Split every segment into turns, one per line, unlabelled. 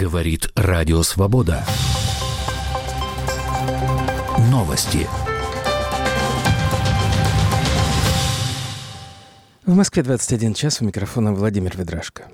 Говорит Радио Свобода. Новости.
В Москве 21 час, у микрофона Владимир Ведрашко.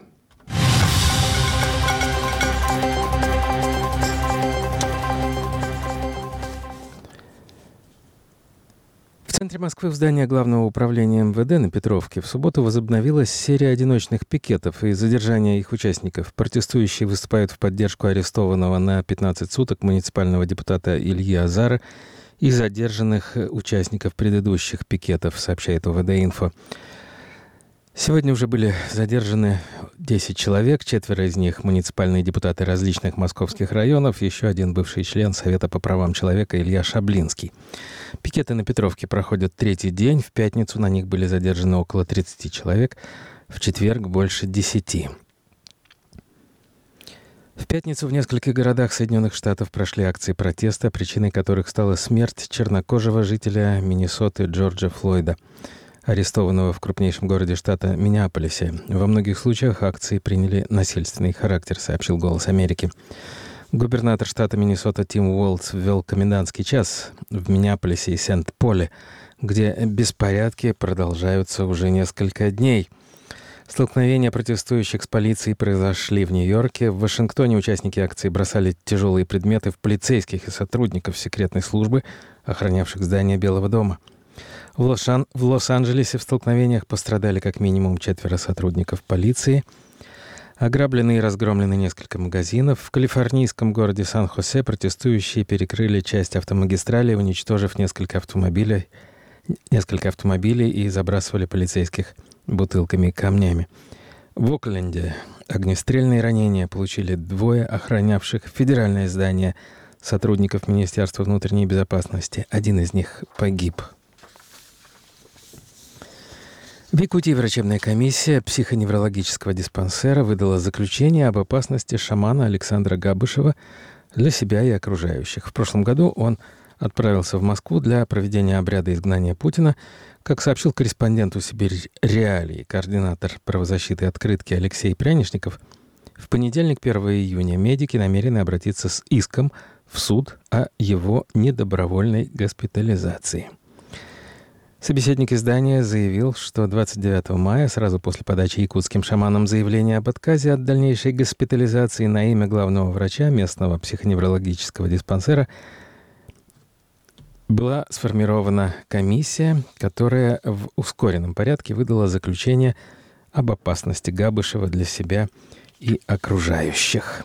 В центре Москвы в здании Главного управления МВД на Петровке в субботу возобновилась серия одиночных пикетов и задержания их участников. Протестующие выступают в поддержку арестованного на 15 суток муниципального депутата Ильи Азара и задержанных участников предыдущих пикетов, сообщает ОВД-Инфо. Сегодня уже были задержаны 10 человек, 4 из них муниципальные депутаты различных московских районов, еще один бывший член Совета по правам человека Илья Шаблинский. Пикеты на Петровке проходят третий день. В пятницу на них были задержаны около 30 человек, в четверг больше 10. В пятницу в нескольких городах Соединенных Штатов прошли акции протеста, причиной которых стала смерть чернокожего жителя Миннесоты Джорджа Флойда, арестованного в крупнейшем городе штата Миннеаполисе. Во многих случаях акции приняли насильственный характер, сообщил «Голос Америки». Губернатор штата Миннесота Тим Уолтс ввел комендантский час в Миннеаполисе и Сент-Поле, где беспорядки продолжаются уже несколько дней. Столкновения протестующих с полицией произошли в Нью-Йорке. В Вашингтоне участники акции бросали тяжелые предметы в полицейских и сотрудников секретной службы, охранявших здание Белого дома. В Лос-Анджелесе в столкновениях пострадали как минимум 4 сотрудников полиции. Ограблены и разгромлены несколько магазинов. В калифорнийском городе Сан-Хосе протестующие перекрыли часть автомагистрали, уничтожив несколько автомобилей и забрасывали полицейских бутылками и камнями. В Окленде огнестрельные ранения получили 2 охранявших федеральное здание сотрудников Министерства внутренней безопасности. Один из них погиб. В Якутии врачебная комиссия психоневрологического диспансера выдала заключение об опасности шамана Александра Габышева для себя и окружающих. В прошлом году он отправился в Москву для проведения обряда изгнания Путина. Как сообщил корреспонденту «Сибирь Реалии» координатор правозащиты «Открытки» Алексей Прянишников, в понедельник, 1 июня, медики намерены обратиться с иском в суд о его недобровольной госпитализации. Собеседник издания заявил, что 29 мая, сразу после подачи якутским шаманам заявления об отказе от дальнейшей госпитализации на имя главного врача местного психоневрологического диспансера, была сформирована комиссия, которая в ускоренном порядке выдала заключение об опасности Габышева для себя и окружающих.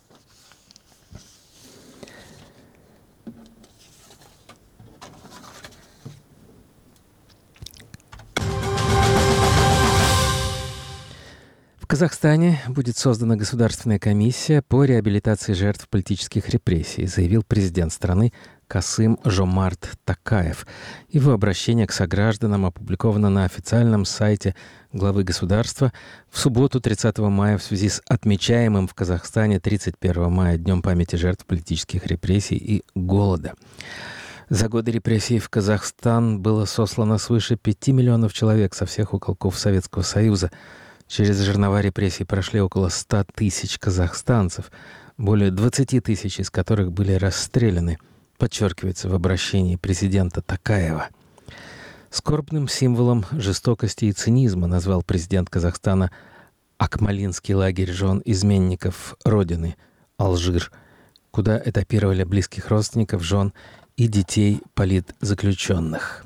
В Казахстане будет создана государственная комиссия по реабилитации жертв политических репрессий, заявил президент страны Касым-Жомарт Токаев. Его обращение к согражданам опубликовано на официальном сайте главы государства в субботу, 30 мая, в связи с отмечаемым в Казахстане 31 мая Днем памяти жертв политических репрессий и голода. За годы репрессий в Казахстан было сослано свыше 5 миллионов человек со всех уголков Советского Союза. Через жернова репрессий прошли около 100 тысяч казахстанцев, более 20 тысяч из которых были расстреляны, подчеркивается в обращении президента Токаева. Скорбным символом жестокости и цинизма назвал президент Казахстана Акмалинский лагерь жен изменников Родины, Алжир, куда этапировали близких родственников, жен и детей политзаключенных.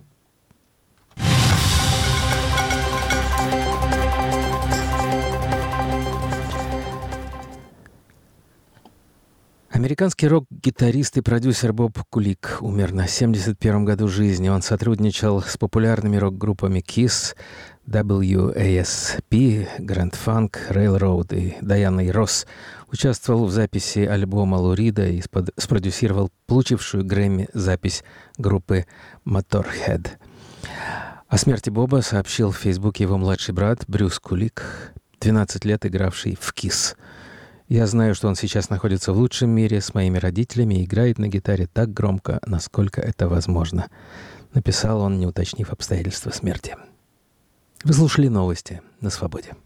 Американский рок-гитарист и продюсер Боб Кулик умер на 71-м году жизни. Он сотрудничал с популярными рок-группами Kiss, WASP, Grand Funk, Railroad и Дайаной Росс. Участвовал в записи альбома Лу Рида и спродюсировал получившую Грэмми запись группы Motorhead. О смерти Боба сообщил в Фейсбуке его младший брат Брюс Кулик, 12 лет игравший в Kiss. «Я знаю, что он сейчас находится в лучшем мире с моими родителями и играет на гитаре так громко, насколько это возможно», — написал он, не уточнив обстоятельства смерти. Вы слушали новости на Свободе.